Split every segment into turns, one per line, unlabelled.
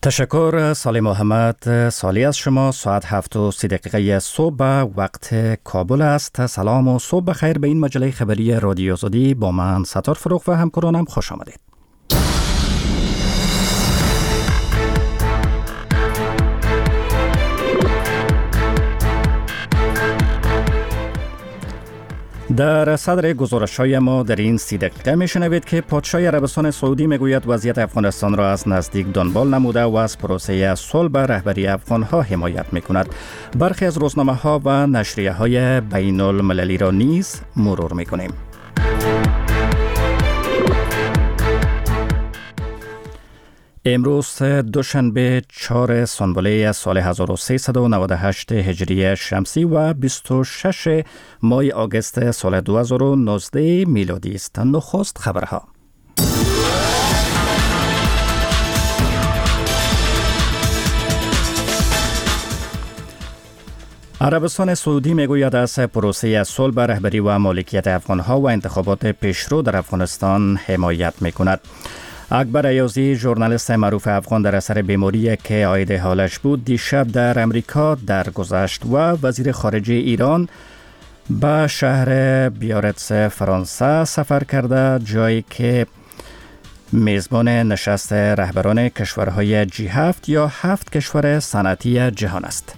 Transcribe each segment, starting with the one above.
تشکر سالی محمد. سالی از شما. ساعت 7:30 صبح وقت کابل است. سلام و صبح بخیر به این مجله خبری رادیو آزادی. با من ستار فروغ و همکارانم خوش آمدید. در صدر گزارش‌های ما در این 30 دقیقه میشنوید که پادشاه عربستان سعودی میگوید وضعیت افغانستان را از نزدیک دنبال نموده و از پروسه صلح به رهبری افغان‌ها حمایت میکند. برخی از روزنامه‌ها و نشریه‌های بین المللی را نیز مرور میکنیم. امروز دوشنبه 4 سنبله سال 1398 هجری شمسی و 26 ماه آگوست سال 2019 میلادی است. نخست خبرها. عربستان سعودی میگوید از پروسه صلح به رهبری و مالکیت افغانها و انتخابات پیشرو در افغانستان حمایت میکند. اکبر ایازی، ژورنالیست معروف افغان در اثر بیماری که عاید حالش بود، دیشب در امریکا درگذشت و وزیر خارجه ایران به شهر بیارتس فرانسه سفر کرده، جایی که میزبان نشست رهبران کشورهای G7 یا 7 کشور صنعتی جهان است.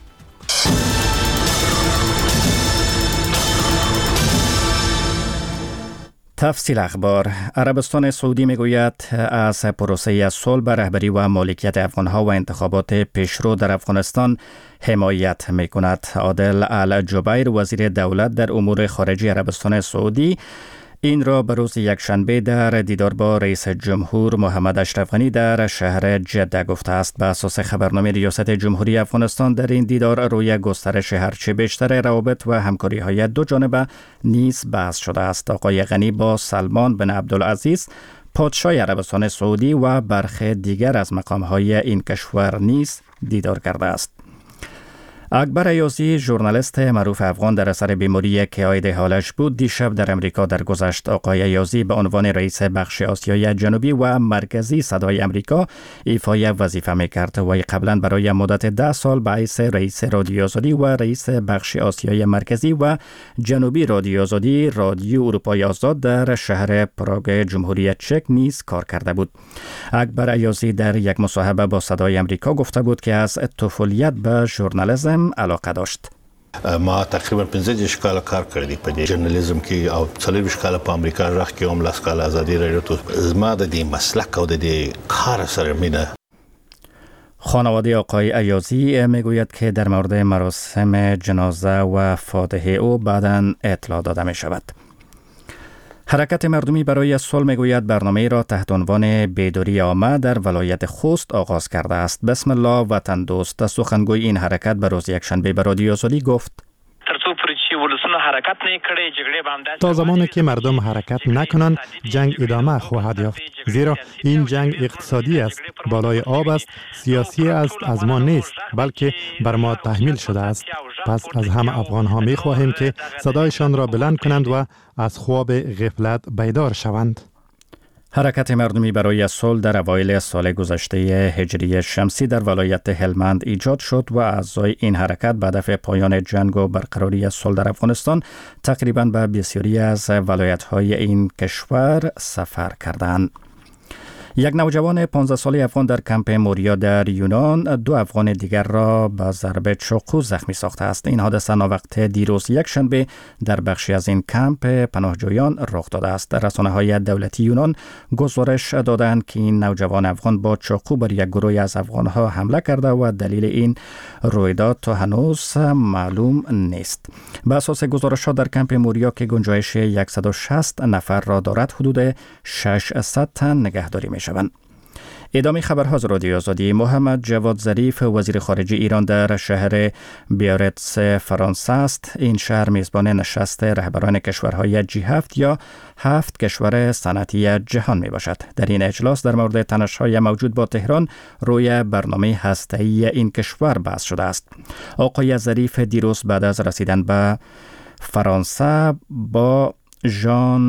تفصیل اخبار. عربستان سعودی میگوید از پروسه صلح به رهبری و مالکیت افغانها و انتخابات پیشرو در افغانستان حمایت میکند. عادل الجبیر، وزیر دولت در امور خارجه عربستان سعودی، این را به روز یکشنبه در دیدار با رئیس جمهور محمد اشرف غنی در شهر جده گفته است. به اساس خبرنامه ریاست جمهوری افغانستان، در این دیدار روی گسترش هرچه بیشتر روابط و همکاری‌های دو جانبه نیز بحث شده است. آقای غنی با سلمان بن عبدالعزیز، پادشاه عربستان سعودی و برخی دیگر از مقام‌های این کشور نیز دیدار کرده است. اکبر ایازی، ژورنالیست معروف افغان در اثر بیماری که عاید حالش بود، دیشب در امریکا درگذشت. آقای ایازی به عنوان رئیس بخش آسیای جنوبی و مرکزی صدای امریکا ایفای وظیفه میکرد و قبلا برای مدت 10 سال به حیث رئیس رادیو آزادی و رئیس بخش آسیای مرکزی و جنوبی رادیو آزادی رادیو اروپای آزاد در شهر پراگ جمهوری چک نیز کار کرده بود. اکبر ایازی در یک مصاحبه با صدای امریکا گفته بود که از طفولیت به ژورنالیسم علاقه داشت.
ما تقریبا 15 کال کار کړی په دې ژورنالیزم کې او 40 کال په امریکا راغ کې هم لاس کال ازادي رادیو ته زما د دې مسلک او د دې کار سره مینه.
خانواده آقای ایازی میگوید که در مورد مراسم جنازه و فاتحه او بعداً اطلاع داده می شود. حرکت مردمی برای صلح میگوید برنامه را تحت عنوان بیداری عامه در ولایت خوست آغاز کرده است. بسم الله وطن دوست، سخنگوی این حرکت به روز یکشنبه به رادیو آزادی گفت:
تا زمانی که مردم حرکت نکنند جنگ ادامه خواهد یافت، زیرا این جنگ اقتصادی است، بالای آب است، سیاسی است، از ما نیست بلکه بر ما تحمیل شده است. پس از همه افغان ها می خواهیم که صدایشان را بلند کنند و از خواب غفلت بیدار شوند.
حرکت مردمی برای صلح در اوایل سال گذشته هجری شمسی در ولایت هلمند ایجاد شد و اعضای این حرکت به هدف پایان جنگ و برقراری صلح در افغانستان تقریباً به بسیاری از ولایت‌های این کشور سفر کردند. یک نوجوان 15 ساله افغان در کمپ موریا در یونان 2 افغان دیگر را با ضرب چاقو زخمی ساخته است. این حادثه ناوقت دیروز یکشنبه در بخشی از این کمپ پناهجویان رخ داده است. رسانه‌های دولتی یونان گزارش دادند که این نوجوان افغان با چاقو بر یک گروه از افغان‌ها حمله کرده و دلیل این رویداد تا هنوز معلوم نیست. به اساس گزارش‌ها در کمپ موریا که گنجایش 160 نفر را دارد، حدود 600 تن نگهداری می‌شوند. ادامه خبرها از رادیو آزادی. محمد جواد ظریف، وزیر خارجه ایران در شهر بیارتس فرانسه است. این شهر میزبان نشست رهبران کشورهای G7 یا 7 کشور صنعتی جهان می باشد. در این اجلاس در مورد تنش‌های موجود با تهران روی برنامه هسته‌ای این کشور بحث شده است. آقای ظریف دیروز بعد از رسیدن به فرانسه با ژان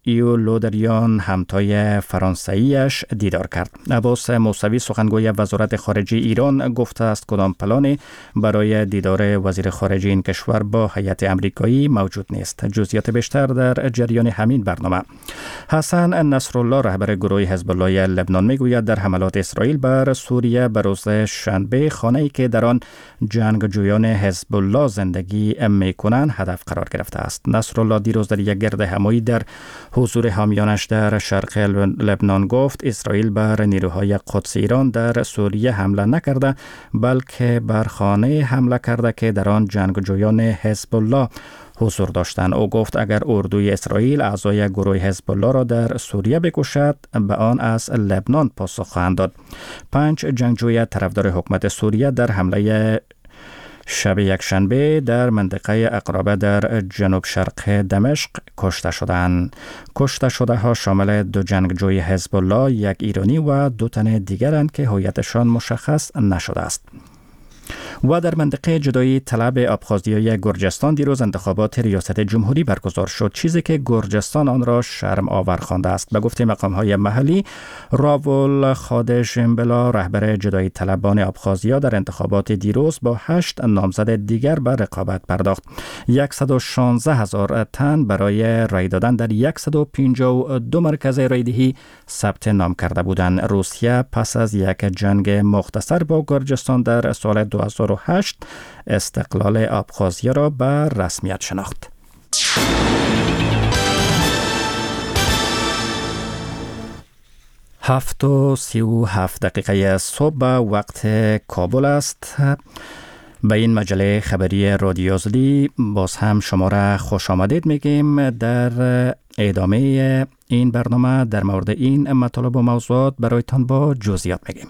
ایو لودریان همتای فرانسویش دیدار کرد. عباس موسوی سخنگوی وزارت خارجه ایران گفته است کدام پلانی برای دیدار وزیر خارجه این کشور با هیئت آمریکایی موجود نیست. جزئیات بیشتر در جریان همین برنامه. حسن نصرالله رهبر گروه حزب الله لبنان میگوید در حملات اسرائیل بر سوریه به روز شنبه خانه‌ای که در آن جنگجویان حزب الله زندگی میکنند هدف قرار گرفته است. نصرالله دیروز در یک گرد همایی در حضور حامیانش در شرق لبنان گفت اسرائیل بر نیروهای قدس ایران در سوریه حمله نکرده بلکه بر خانه حمله کرده که در آن جنگجویان حزب الله حضور داشتند. او گفت اگر اردوی اسرائیل اعضای گروه حزب الله را در سوریه بکشد به آن از لبنان پاسخ خواهند داد. 5 جنگجوی طرفدار حکومت سوریه در حمله شب یکشنبه در منطقه اقرابه در جنوب شرق دمشق کشته شدند. کشته شده ها شامل 2 جنگجوی حزب الله، 1 ایرانی و 2 تن دیگرند که هویتشان مشخص نشده است. و در منطقه جدایی طلب ابخازیای گرجستان دیروز انتخابات ریاست جمهوری برگزار شد، چیزی که گرجستان آن را شرم آور خوانده است. به گفته مقام‌های محلی، راول خادشمبلا رهبر جدایی طلبان ابخازیا در انتخابات دیروز با 8 نامزد دیگر به رقابت پرداخت. 116,000 تن برای رای دادن در 152 مرکز رایدهی ثبت نام کرده بودند. روسیه پس از یک جنگ مختصر با گرجستان در سال 2008 استقلال ابخازیا را به رسمیت شناخت. 7:37 صبح صبح وقت کابل است. به این مجله خبری رادیو آزادی باز هم شما را خوش آمدید میگیم. در ادامه این برنامه در مورد این مطالب و موضوعات برایتان با جزئیات میگیم.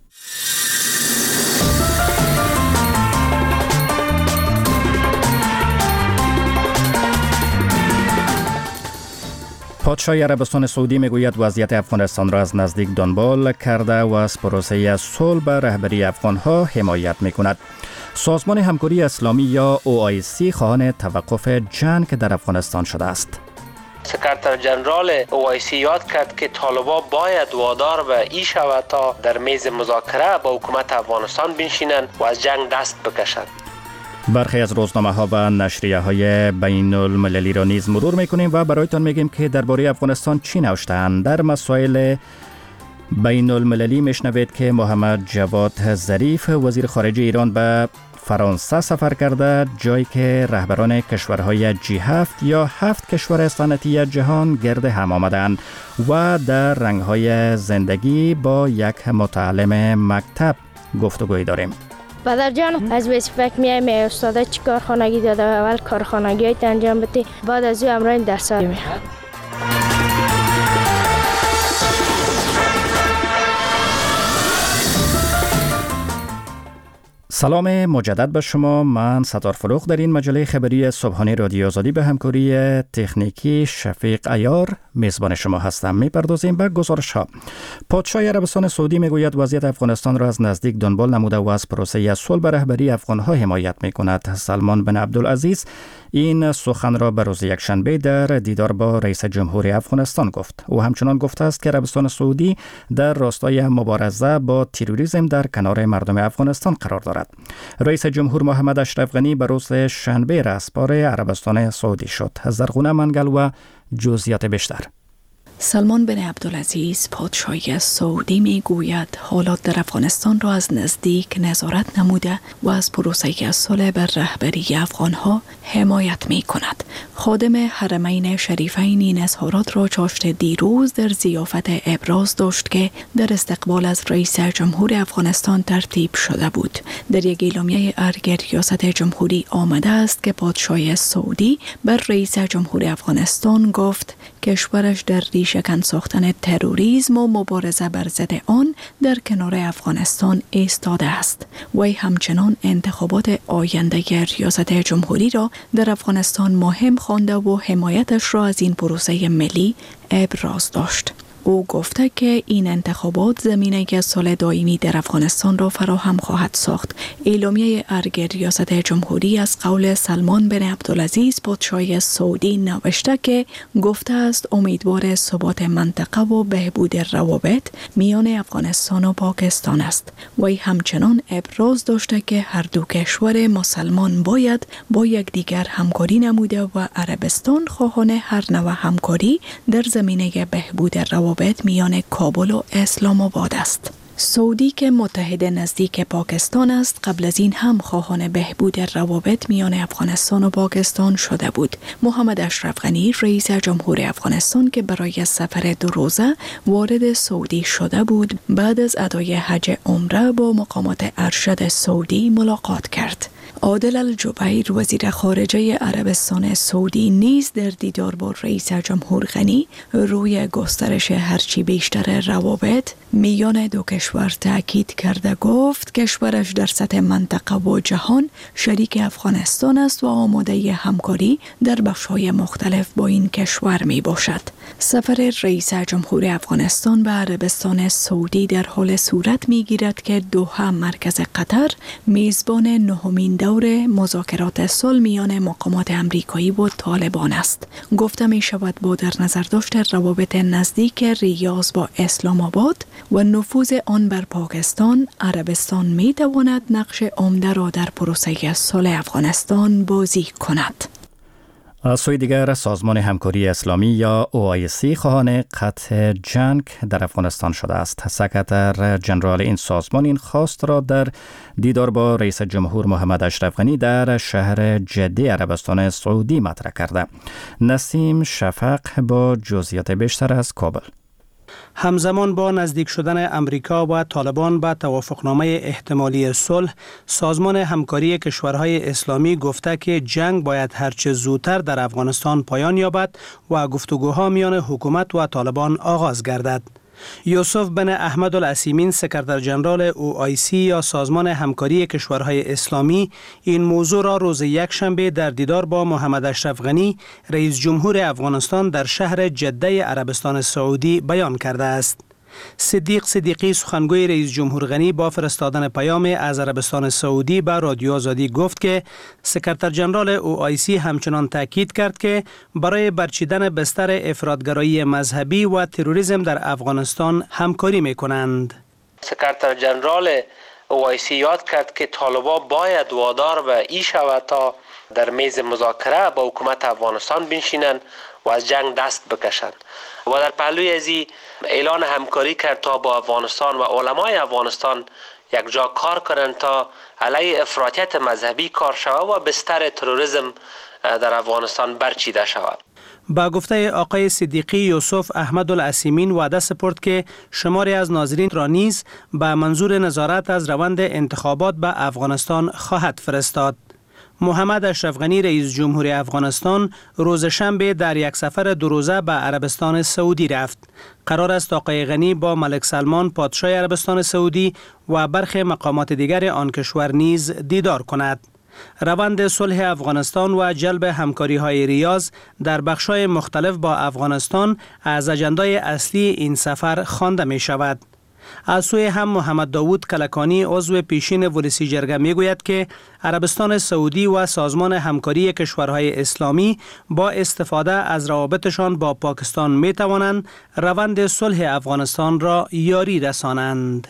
پادشاه عربستان سعودی میگوید وضعیت افغانستان را از نزدیک دنبال کرده و از پروسه صلح به رهبری افغانها حمایت میکند. سازمان همکاری اسلامی یا OIC خواهان توقف جنگ در افغانستان شده است.
سکرتر جنرال OIC یاد کرد که طالبان باید وادار به این شود تا در میز مذاکره با حکومت افغانستان بنشینند و از جنگ دست بکشند.
برخی از روزنامه ها و نشریه های بین المللی را نیز مرور میکنیم و برایتان میگیم که درباره افغانستان چی نوشتند. در مسائل بین المللی میشنوید که محمد جواد ظریف وزیر خارجه ایران به فرانسه سفر کرده، جایی که رهبران کشورهای G7 یا 7 کشور صنعتی جهان گرد هم آمدند و در رنگهای زندگی با یک متعلم مکتب گفتگوی داریم.
پدر جان از بیسپک میایم استاده چی کارخانگی داده و اول کارخانگی هایت انجام بده، بعد از او امرای درس ها میخواد.
سلام مجدد به شما. من ستار فروغ در این مجله خبری صبحانه رادیو آزادی به همکاری تکنیکی شفیق عیار میزبان شما هستم. میپردازیم به گزارش ها. پادشاه عربستان سعودی میگوید وضعیت افغانستان را از نزدیک دنبال نموده و از پروسه صلح به رهبری افغانها حمایت میکند. سلمان بن عبدالعزیز این سخن را به روز یکشنبه در دیدار با رئیس جمهوری افغانستان گفت. او همچنان گفته است که عربستان سعودی در راستای مبارزه با تروریسم در کنار مردم افغانستان قرار دارد. رئیس جمهور محمد اشرف غنی به روز شنبه رسپار عربستان سعودی شد. زرغونه منگل و جزئیات بیشتر.
سلمان بن عبدالعزیز پادشاه سعودی می گوید حالات در افغانستان را از نزدیک نظارت نموده و از پروسه صلح بر رهبری افغانها حمایت می کند. خادم حرمین شریفین این اظهارات را چاشت دیروز در ضیافت ابراز داشت که در استقبال از رئیس جمهور افغانستان ترتیب شده بود. در یک اعلامیه ارگ ریاست جمهوری آمده است که پادشاه سعودی بر رئیس جمهور افغانستان گفت کشورش در ریشه‌کن ساختن تروریسم و مبارزه بر ضد آن در کنار افغانستان ایستاده است. وی همچنان انتخابات آینده ریاست جمهوری را در افغانستان مهم خوانده و حمایتش را از این پروسه ملی ابراز داشت. او گفته که این انتخابات زمینه که صلح دائمی در افغانستان را فراهم خواهد ساخت. اعلامیه ارگ ریاست جمهوری از قول سلمان بن عبدالعزیز پادشاه سعودی نوشته که گفته است امیدوار ثبات منطقه و بهبود روابط میان افغانستان و پاکستان است. وی همچنان ابراز داشته که هر دو کشور مسلمان باید با یکدیگر همکاری نموده و عربستان خواهان هر نوع همکاری در زمینه بهبود روابط میان کابل و اسلام آباد است. سعودی که متحد نزدیک پاکستان است قبل از این هم خواهان بهبود روابط میان افغانستان و پاکستان شده بود. محمد اشرف غنی رئیس جمهور افغانستان که برای سفر 2 روزه وارد سعودی شده بود بعد از ادای حج عمره با مقامات ارشد سعودی ملاقات کرد. عادل الجبیر وزیر خارجه عربستان سعودی نیز در دیدار با رئیس جمهور غنی روی گسترش هرچی بیشتر روابط میان دو کشور تاکید کرده گفت کشورش در سطح منطقه و جهان شریک افغانستان است و آماده همکاری در بخش‌های مختلف با این کشور می باشد. سفر رئیس جمهور افغانستان به عربستان سعودی در حال صورت می گیرد که دوحه مرکز قطر میزبان 9مین دور مذاکرات صلح میان مقامات امریکایی و طالبان است. گفته می شود با در نظر داشت روابط نزدیک ریاض با اسلام آباد و نفوذ آن بر پاکستان، عربستان می تواند نقش عمده را در پروسه صلح افغانستان بازی کند.
از سوی دیگر سازمان همکاری اسلامی یا OIC خواهان قطع جنگ در افغانستان شده است. سکرتر جنرال این سازمان این خواست را در دیدار با رئیس جمهور محمد اشرف غنی در شهر جده عربستان سعودی مطرح کرده. نسیم شفق با جزئیات بیشتر از کابل.
همزمان با نزدیک شدن امریکا و طالبان به توافقنامه احتمالی صلح، سازمان همکاری کشورهای اسلامی گفته که جنگ باید هرچه زودتر در افغانستان پایان یابد و گفتگوها میان حکومت و طالبان آغاز گردد. یوسف بن احمد العثیمین سکرتر جنرال OIC یا سازمان همکاری کشورهای اسلامی این موضوع را روز یکشنبه در دیدار با محمد اشرف غنی رئیس جمهور افغانستان در شهر جده عربستان سعودی بیان کرده است. صدیق صدیقی سخنگوی رئیس جمهور غنی با فرستادن پیام از عربستان سعودی به رادیو آزادی گفت که سکرتر جنرال OIC همچنان تاکید کرد که برای برچیدن بستر افراطگرایی مذهبی و تروریسم در افغانستان همکاری می‌کنند.
سکرتر جنرال OIC یاد کرد که طالبان باید وادار به این شود تا در میز مذاکره با حکومت افغانستان بنشینند و از جنگ دست بکشند و در پهلوی ازی اعلان همکاری کرد تا با افغانستان و علمای افغانستان یک جا کار کنند تا علیه افراطیت مذهبی کار شود و بستر تروریسم در افغانستان برچیده شود.
با گفته آقای صدیقی، یوسف احمد العثیمین وعده سپرد که شماری از ناظرین را نیز به منظور نظارت از روند انتخابات به افغانستان خواهد فرستاد. محمد اشرف غنی رئیس جمهور افغانستان روز شنبه در یک سفر 2 روزه به عربستان سعودی رفت. قرار است آقای غنی با ملک سلمان پادشاه عربستان سعودی و برخی مقامات دیگر آن کشور نیز دیدار کند. روند صلح افغانستان و جلب همکاری‌های ریاض در بخش‌های مختلف با افغانستان از اجندای اصلی این سفر خوانده می شود. از سوی هم محمد داوود کلکانی عضو پیشین ولسی جرگه می گوید که عربستان سعودی و سازمان همکاری کشورهای اسلامی با استفاده از روابطشان با پاکستان می توانند روند صلح افغانستان را یاری رسانند.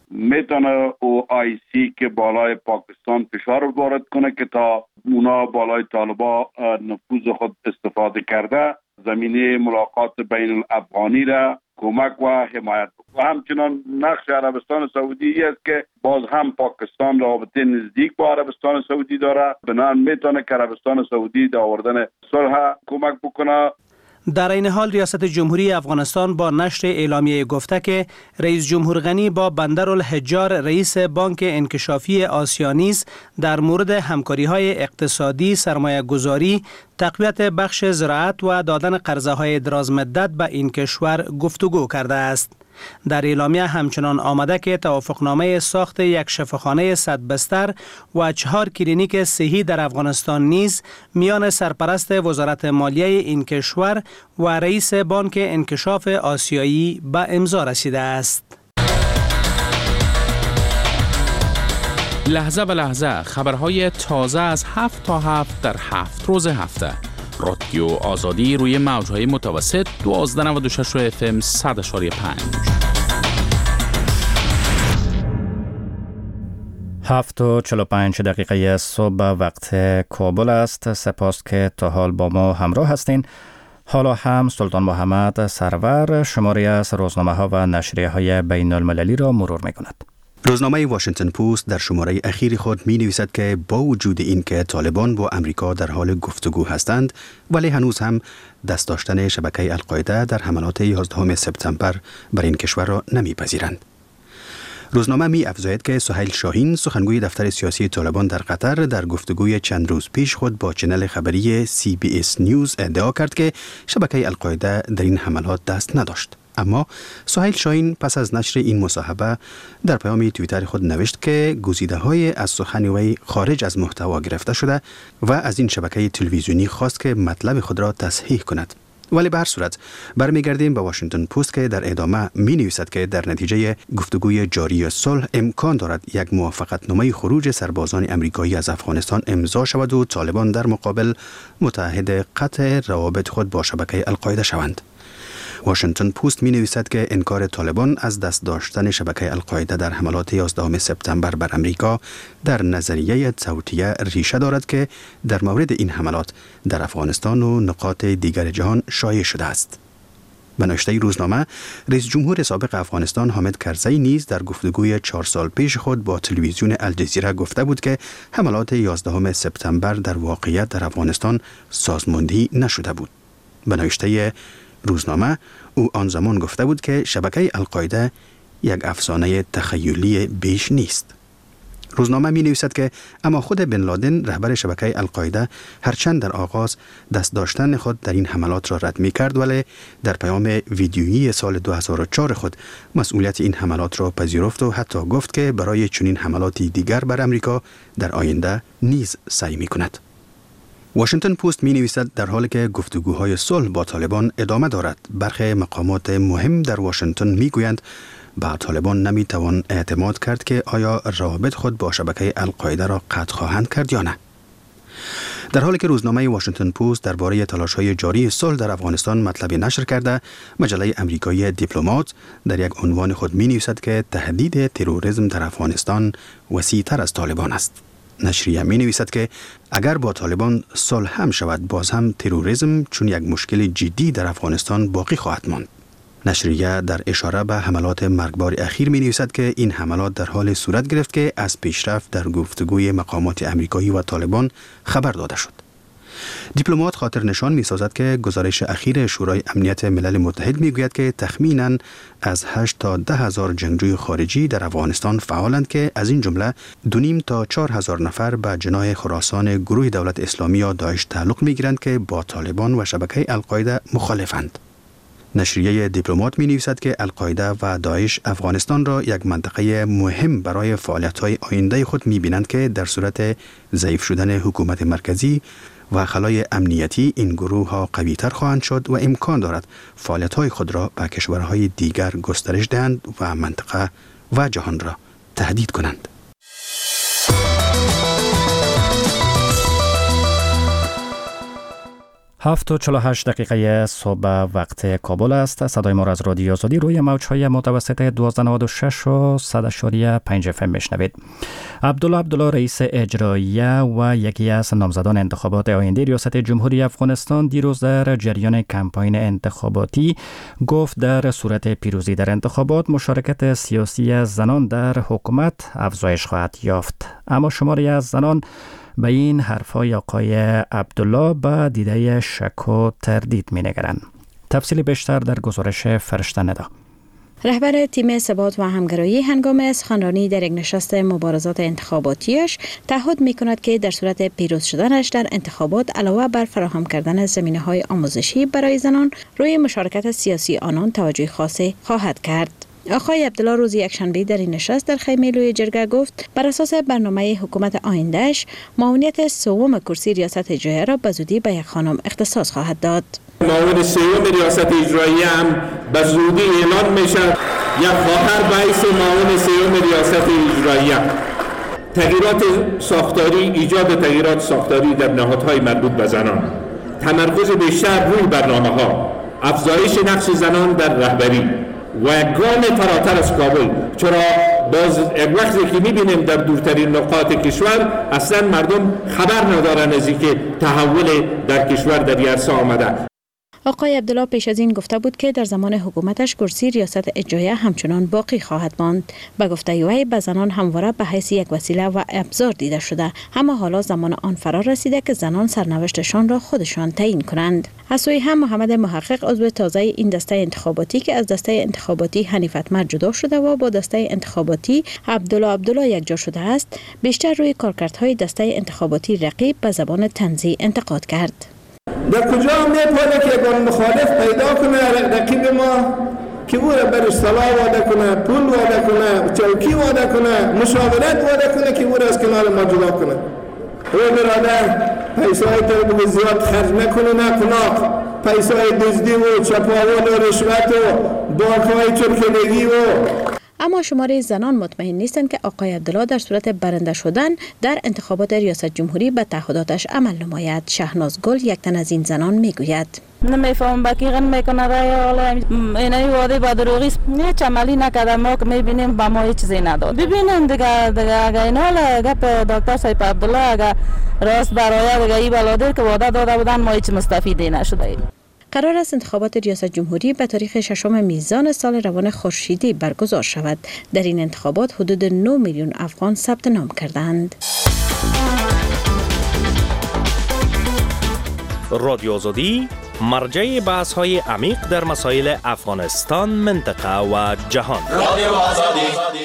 میتونه OIC که بالای پاکستان فشار وارد کنه که تا اونا بالای طالبا نفوذ خود استفاده کرده زمینه ملاقات بین الافغانی را کمک و حمایت و همچنان نقش عربستان سعودی است که باز هم پاکستان رابطه نزدیک با عربستان سعودی داره، بنابراین میتونه که عربستان سعودی در آوردن صلح کمک بکنه.
در این حال ریاست جمهوری افغانستان با نشر اعلامیه گفته که رئیس جمهور غنی با بندرالحجار رئیس بانک انکشافی آسیا نیز در مورد همکاری‌های اقتصادی، سرمایه‌گذاری، تقویت بخش زراعت و دادن قرضه‌های دراز مدت به این کشور گفتگو کرده است. در اعلامیه همچنان آمده که توافقنامه ساخت یک شفاخانه 100 بستر و 4 کلینیک صحی در افغانستان نیز میان سرپرست وزارت مالیه این کشور و رئیس بانک انکشاف آسیایی به امضا رسیده است.
لحظه به لحظه خبرهای تازه از 7 تا 7 در 7 روز هفته. رادیو آزادی روی موجهای متوسط 1296 FM 100.5.
7:45 دقیقه صبح وقت کابل است. سپاس که تا حال با ما همراه هستین. حالا هم سلطان محمد سرور شماری از روزنامه ها و نشریه های بین المللی را مرور می کند.
روزنامه واشنگتن پست در شماره اخیر خود می نویسد که با وجود این که طالبان با امریکا در حال گفتگو هستند، ولی هنوز هم دست داشتن شبکه القاعده در حملات 11 سپتامبر بر این کشور را نمی پذیرند. روزنامه می افزاید که سهیل شاهین سخنگوی دفتر سیاسی طالبان در قطر در گفتگوی چند روز پیش خود با چنل خبری CBS نیوز ادعا کرد که شبکه القاعده در این حملات دست نداشت. اما سهیل شاهین پس از نشر این مصاحبه در پیام توییتر خود نوشت که گزیده‌های از سخن وی خارج از محتوا گرفته شده و از این شبکه تلویزیونی خواست که مطلب خود را تصحیح کند. ولی به هر صورت برمیگردیم به واشنگتن پست که در ادامه می نویسد که در نتیجه گفتگوی جاری صلح امکان دارد یک موافقتنامه خروج سربازان امریکایی از افغانستان امضا شود و طالبان در مقابل متعهد قطع روابط خود با شبکه القاعده شوند. واشنگتن پست می نویسد که انکار طالبان از دست داشتن شبکه القاعده در حملات 11 سپتامبر بر امریکا در نظریه توطئه ریشه دارد که در مورد این حملات در افغانستان و نقاط دیگر جهان شایع شده است. به نوشته روزنامه، رئیس جمهور سابق افغانستان حامد کرزی نیز در گفتگوی 4 سال پیش خود با تلویزیون الجزیره گفته بود که حملات 11 سپتامبر در واقعیت در افغانستان سازماندهی نشده بود. به نوشته روزنامه، او آن زمان گفته بود که شبکه القاعده یک افسانه تخیلی بیش نیست. روزنامه می نویسد که اما خود بن لادن رهبر شبکه القاعده هرچند در آغاز دست داشتن خود در این حملات را رد می کرد، ولی در پیام ویدیویی سال 2004 خود مسئولیت این حملات را پذیرفت و حتی گفت که برای چنین حملاتی دیگر بر امریکا در آینده نیز سعی می کند. واشنگتن پست می نویسد در حالی که گفتگوهای صلح با طالبان ادامه دارد، برخی مقامات مهم در واشنگتن می گویند با طالبان نمی توان اعتماد کرد که آیا روابط خود با شبکه القاعده را قطع خواهند کرد یا نه. در حالی که روزنامه واشنگتن پست درباره تلاش‌های جاری صلح در افغانستان مطلبی نشر کرده، مجله امریکایی دیپلمات در یک عنوان خود می نویسد که تهدید تروریسم در افغانستان وسیع‌تر از طالبان است. نشریه می نویسد که اگر با طالبان صلح هم شود، باز هم تروریسم چون یک مشکل جدی در افغانستان باقی خواهد ماند. نشریه در اشاره به حملات مرگبار اخیر می نویسد که این حملات در حال صورت گرفت که از پیشرفت در گفتگوی مقامات امریکایی و طالبان خبر داده شد. دیپلمات خاطر نشان می سازد که گزارش اخیر شورای امنیت ملل متحد می گوید که تخمیناً از 8 تا 10 هزار جنگجوی خارجی در افغانستان فعالند که از این جمله 2.5 تا 4 هزار نفر به جناح خراسان گروه دولت اسلامی یا داعش تعلق می گیرند که با طالبان و شبکه القاعده مخالفند. نشریه دیپلمات می نویسد که القاعده و داعش افغانستان را یک منطقه مهم برای فعالیت‌های آینده خود می بینند که در صورت ضعیف شدن حکومت مرکزی و خلای امنیتی این گروه ها قوی تر خواهند شد و امکان دارد فعالیت های خود را به کشورهای دیگر گسترش دهند و منطقه و جهان را تهدید کنند.
7:48 دقیقه صبح وقت کابل است. صدای ما را از رادیو آزادی روی موج‌های متوسط 1296 و 100.5 FM میشنوید. عبدالله رئیس اجراییه و یکی از نامزدان انتخابات آینده ریاست جمهوری افغانستان دیروز در جریان کمپاین انتخاباتی گفت در صورت پیروزی در انتخابات مشارکت سیاسی زنان در حکومت افزایش خواهد یافت. اما شماری از زنان به این حرفای آقای عبدالله با دیده شک و تردید می نگرند. تفصیل بیشتر در گزارش فرشته ندا.
رهبر تیم ثبات و همگرایی هنگام سخنرانی در یک نشست مبارزات انتخاباتیش تعهد می کند که در صورت پیروز شدنش در انتخابات علاوه بر فراهم کردن زمینه‌های آموزشی برای زنان، روی مشارکت سیاسی آنان توجه خاصی خواهد کرد. آقای عبدالله روز یکشنبه در این نشست در خیمه لوی جرگه گفت بر اساس برنامه حکومت آیندهش معاونیت سوم کرسی ریاست اجراییه را به زودی به یک خانم اختصاص خواهد داد.
معاون سوم ریاست اجراییه هم به زودی اعلان میشه. یک خواهر باعث معاون سوم ریاست اجراییه. تغییرات ساختاری، ایجاد تغییرات ساختاری در نهادهای مربوط به زنان، تمرکز بیشتر روی برنامه‌ها، افزایش نقش زنان در رهبری و گام فراتر از کابل. چرا باز یک وقتی که می‌بینیم در دورترین نقاط کشور اصلا مردم خبر ندارن از اینکه تحول در کشور در این عرصه آمده.
آقای عبدالله پیش از این گفته بود که در زمان حکومتش کرسی ریاست اجراییه همچنان باقی خواهد ماند. به گفته وی به زنان همواره به حیث یک وسیله و ابزار دیده شده، اما حالا زمان آن فرا رسیده که زنان سرنوشتشان را خودشان تعیین کنند. از سوی هم محمد محقق عضو تازه این دسته انتخاباتی که از دسته انتخاباتی حنیف اتمر جدا شده و با دسته انتخاباتی عبدالله یکجا شده است، بیشتر روی کارکردهای دسته انتخاباتی رقیب به زبان طنزی انتقاد کرد.
در کجا میپاله که اگر مخالف پیدا کنه رقیب ما که او را برش صلاح واده کنه، پول واده کنه، چوکی واده کنه، مشاورت واده کنه که او را از کنار ما جدا کنه. او برادر پیسای تو زیاد خرج نکنه، نه قناق پیسای دزدی و چپاول و رشوت و بانک‌های چرکندگی و.
اما شماره زنان مطمئن نیستند که آقای عبدالله در صورت برنده شدن در انتخابات ریاست جمهوری به تعهداتش عمل نماید. شهناز گل یک تن از این زنان میگوید
نمیفهم بقیقا میکنه رای حالا اینایی واده با دروغی هیچ عملی نکرده. ما که میبینیم با ما هیچ چیزی نداد. ببینیم دیگه اگه اینا گپ دکتر صاحب عبدالله اگه راست برای دیگه ای بلاده که واده داده بودن ما هیچ مستفیدی نشده ایم.
قرار است انتخابات ریاست جمهوری به تاریخ 6 میزان سال روان خورشیدی برگزار شود. در این انتخابات حدود 9 میلیون افغان ثبت نام کردند.
رادیو آزادی مرجع بحث‌های عمیق در مسائل افغانستان، منطقه و جهان. رادیو آزادی.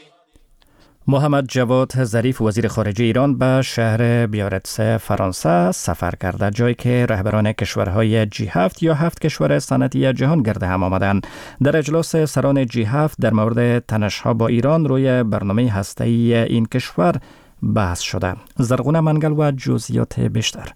محمد جواد ظریف وزیر خارجه ایران به شهر بیارتس فرانسه سفر کرده، جایی که رهبران کشورهای G7 یا 7 کشور صنعتی جهان گرد هم آمدند. در اجلاس سران G7 در مورد تنش‌ها با ایران روی برنامه هسته‌ای این کشور بحث شده. زرغونه منگل و جزئیات بیشتر.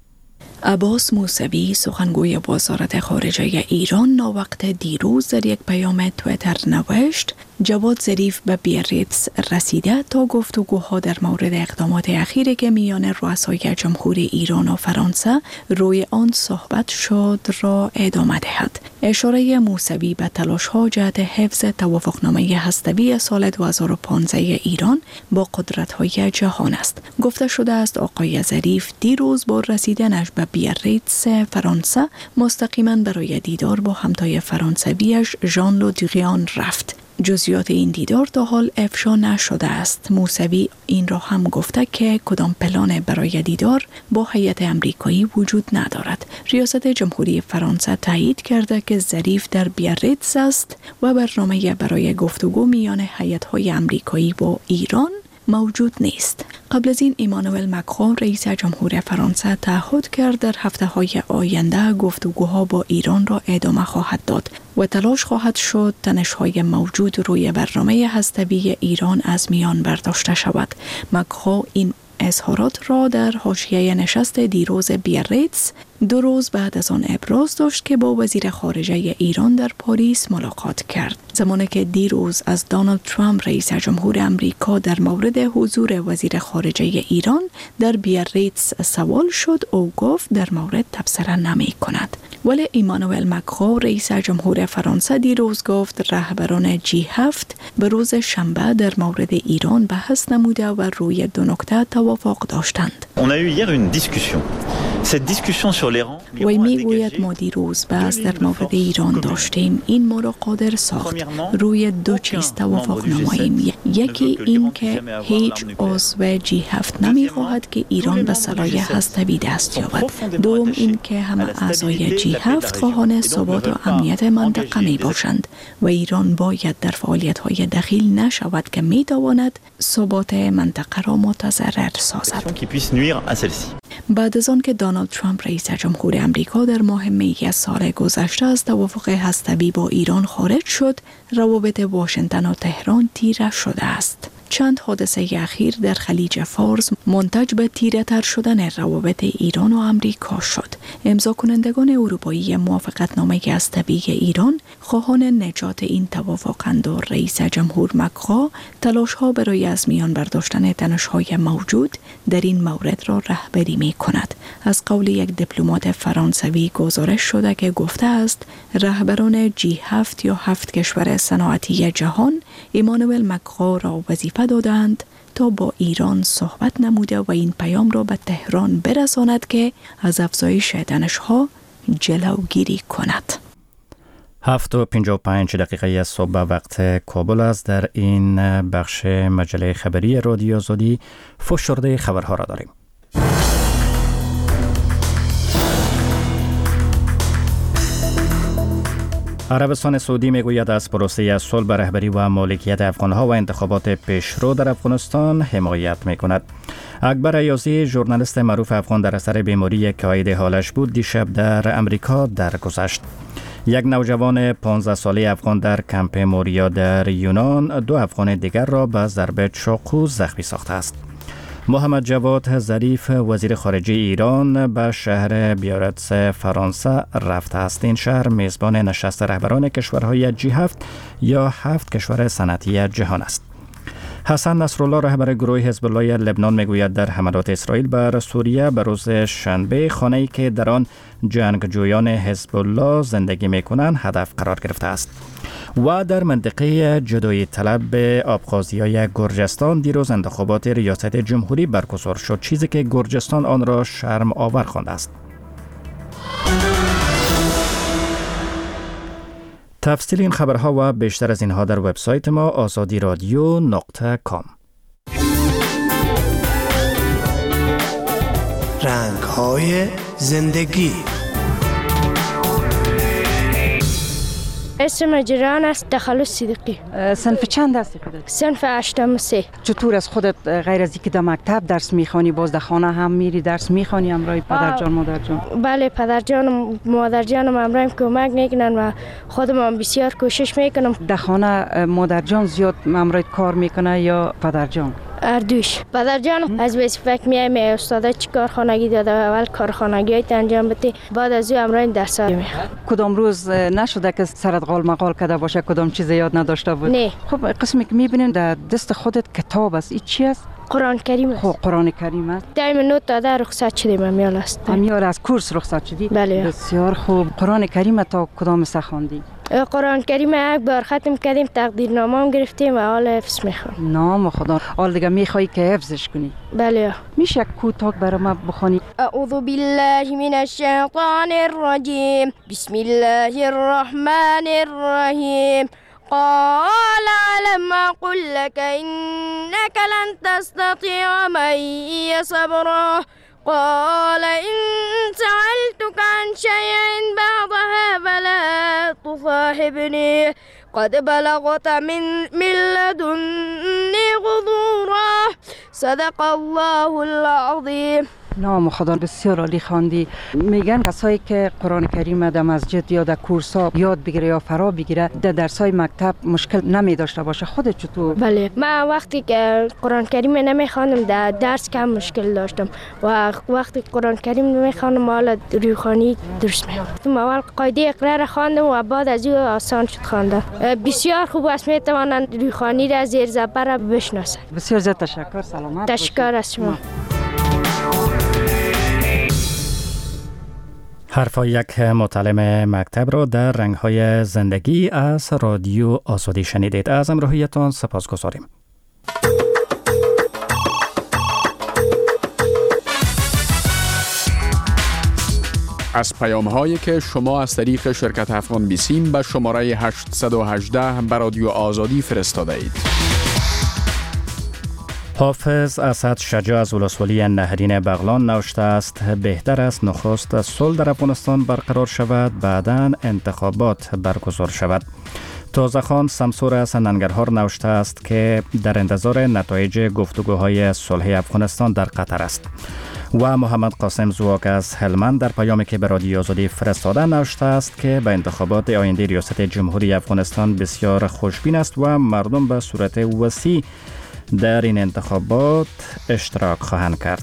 عباس موسوی سخنگوی وزارت خارجه ایران ناوقت دیروز در یک پیام توییتر نوشت جواد ظریف به بیاریتس رسیده تا گفتگوها در مورد اقدامات اخیری که میان رؤسای جمهوری ایران و فرانسه روی آن صحبت شد را ادامه دهد. اشاره موسوی به تلاش‌ها جهت حفظ توافقنامه هسته‌ای سال 2015 ایران با قدرت‌های جهان است. گفته شده است آقای ظریف دیروز با رسیدنش به بیاریتس فرانسه مستقیما برای دیدار با همتای فرانسویش ژان لو دریان رفت. جزئیات این دیدار تا حال افشا نشده است. موسوی این را هم گفته که کدام پلان برای دیدار با هیئت امریکایی وجود ندارد. ریاست جمهوری فرانسه تایید کرده که ظریف در بیاریتس است و برنامه برای گفتگو میان هیئت‌های امریکایی با ایران موجود نیست. قبل از این ایمانوئل مکرون رئیس جمهور فرانسه تعهد کرد در هفته‌های آینده گفتگوها با ایران را ادامه خواهد داد و تلاش خواهد شد تنش‌های موجود روی برنامه هسته‌ای ایران از میان برداشته شود. مکرون این اظهارات را در حاشیه نشست دیروز بیاریتس 2 روز بعد از آن ابراز داشت که با وزیر خارجه ایران در پاریس ملاقات کرد. زمانی که دیروز از دونالد ترامپ رئیس جمهور امریکا در مورد حضور وزیر خارجه ایران در بیاریتس سوال شد، او گفت در مورد تبصره نمی کند. ولی ایمانوئل مکرون رئیس جمهور فرانسه دیروز گفت رهبران G7 به روز شنبه در مورد ایران بحث نموده و روی 2 نکته توافق داشتند. وی میگوید ما دیروز بحث در مورد ایران داشتیم. این ما را قادر ساخت روی 2 چیز توافق نماییم. یکی این که هیچ عضو G7 نمیخواهد که ایران به سلاح هسته‌ای دست یابد. دوم این که همه اعضای G7 خواهان ثبات و امنیت منطقه می باشند و ایران باید در فعالیت‌های دخیل نشود که می تواند ثبات منطقه را متضرر سازد. بعد از آن که دونالد ترامپ رئیس جمهور امریکا در ماه می سال گذشته از توافق هسته‌ای با ایران خارج شد، روابط واشنگتن و تهران تیره شده است. چند حادثه اخیر در خلیج فارس منتج به تیره‌تر شدن روابط ایران و امریکا شد. امضا کنندگان اروپایی موافقتنامه هسته‌ای ایران خواهان نجات این توافقند و رئیس جمهور مکرون تلاش‌ها برای از میان برداشتن تنش‌های موجود در این مورد را رهبری می‌کند. از قول یک دیپلمات فرانسوی گزارش شده که گفته است رهبران G7 یا 7 کشور صنعتی جهان ایمانوئل مکرون را وظیفه دادند تا با ایران صحبت نموده و این پیام را به تهران برساند که از افزایش تنش‌ها جلوگیری کند.
7:55 دقیقه صبح وقت کابل است. در این بخش مجله خبری رادیو آزادی فشرده خبرها را داریم. عربستان سعودی میگوید از پروسه صلح به رهبری و مالکیت افغانها و انتخابات پیشرو در افغانستان حمایت میکند. اکبر ایازی، ژورنالیست معروف افغان در اثر بیماری که عاید حالش بود، دیشب در امریکا درگذشت. یک نوجوان 15 ساله افغان در کمپ موریا در یونان 2 افغان دیگر را به ضرب چاقو زخمی ساخته است. محمد جواد ظریف، وزیر خارجه ایران، به شهر بیارتس فرانسه رفته است. این شهر میزبان نشست رهبران کشورهای G7 یا 7 کشور صنعتی جهان است. حسن نصرالله، رهبر گروه حزب الله لبنان، میگوید در حملات اسرائیل بر سوریه به روز شنبه خانه‌ای که در آن جنگجویان حزب الله زندگی میکنند هدف قرار گرفته است. و در منطقه جدایی طلب آبخازیای گرجستان دیروز انتخابات ریاست جمهوری برگزار شد، چیزی که گرجستان آن را شرم آور خوانده است. تفصیل این خبرها و بیشتر از اینها در وبسایت ما azadiradio.com.
رنگ‌های زندگی.
اسم جیران است، تخلص صدیقی.
صنف چند هستی خودت؟
صنف 8
چطور از خودت غیر از اینکه در مکتب درس میخوانی باز در خانه هم میری درس میخوانی همراه پدرجان مادرجان؟
بله، پدرجان و مادرجانم همراهم کمک میکنن و خودم هم بسیار کوشش میکنم.
در خانه مادرجان زیاد همراه کار میکنه یا پدرجان؟
اردوش. پدرجان از وظیفه میایم استاد چی کارخانگی داده، اول کارخانگیات انجام بده، بعد از او امرای درس میخوام.
کدام روز نشده که سرت قال مقال کرده باشه، کدام چیز یاد نداشته بود؟
نه.
خب قسمی که میبینیم در دست خودت کتاب است، این چی است؟
قرآن کریم است.
خب قرآن کریم است.
دایم نوت داده رخصت شدیم امیال است.
امیال از کورس رخصت شدی؟
بله.
بسیار خوب. قرآن کریم تا کدام سه خواندی؟
قرآن کریم یک بار ختم کردیم، تقدیرنامه هم گرفتیم و حال حفظ میخوام.
نام خدا. حال دیگه میخوای که حفظش کنی؟
بله.
میشه کوتاه برای ما بخونی؟
اعوذ بالله من الشیطان الرجیم، بسم الله الرحمن الرحیم. قال علم أقل لك إنك لن تستطيع معي صبرا قال إن سألتك عن شيء بعضها فلا تصاحبني قد بلغت من لدني غضورا صدق الله العظيم.
نام خدا. بسیار عالی خواندی. میگن کسایی که قرآن کریم در مسجد یا در کورس‌ها یاد بگیره یا فرا بگیره در درس‌های مکتب مشکل نمی داشته باشه. خودت چطور؟
بله، من وقتی که قرآن کریم نمیخوانم در درس کم مشکل داشتم و وقتی قرآن کریم نمیخوانم حالا روحانی درست می‌کنم. اول قاعده اقرا را خواندم و بعد از او آسان شد خواندن. بسیار خوب است، میتوانند روحانی را زیر زبر بشناسند.
بسیار زیاد تشکر. سلامت.
تشکر از شما.
حرف یک متعلم مکتب را در رنگ‌های زندگی از رادیو آزادی شنیدید. از همراهیتان سپاسگزاریم.
از پیام‌هایی که شما از طریق شرکت افغان بیسیم به شماره 818 به رادیو آزادی فرستاده اید.
حافظ اسد شجاع از ولسوالی نهرین بغلان نوشته است بهتر است نخست صلح در افغانستان برقرار شود، بعداً انتخابات برگزار شود. تازه‌خان سمسور از ننگرهار نوشته است که در انتظار نتایج گفتگوهای صلح افغانستان در قطر است. و محمد قاسم زواک از هلمند در پیامی که به رادیو آزادی فرستاده نوشته است که به انتخابات آینده ریاست جمهوری افغانستان بسیار خوشبین است و مردم به صورت وسیع در این انتخابات اشتراک خواهند کرد.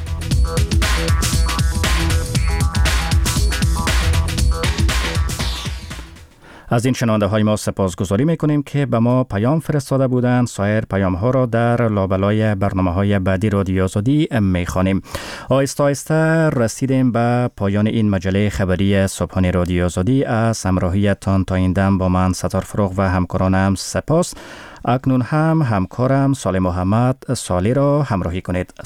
از این شنونده های ما سپاسگزاری میکنیم که به ما پیام فرستاده بودند. سایر پیام ها را در لابلای برنامه های بعدی رادیو آزادی میخوانیم. آهسته آهسته رسیدیم به پایان این مجله خبری صبحانه رادیو آزادی. از همراهیتان تا این دم با من ستار فروغ و همکارانم سپاس. اکنون هم همکارم صالح محمد صالح را همراهی کنید.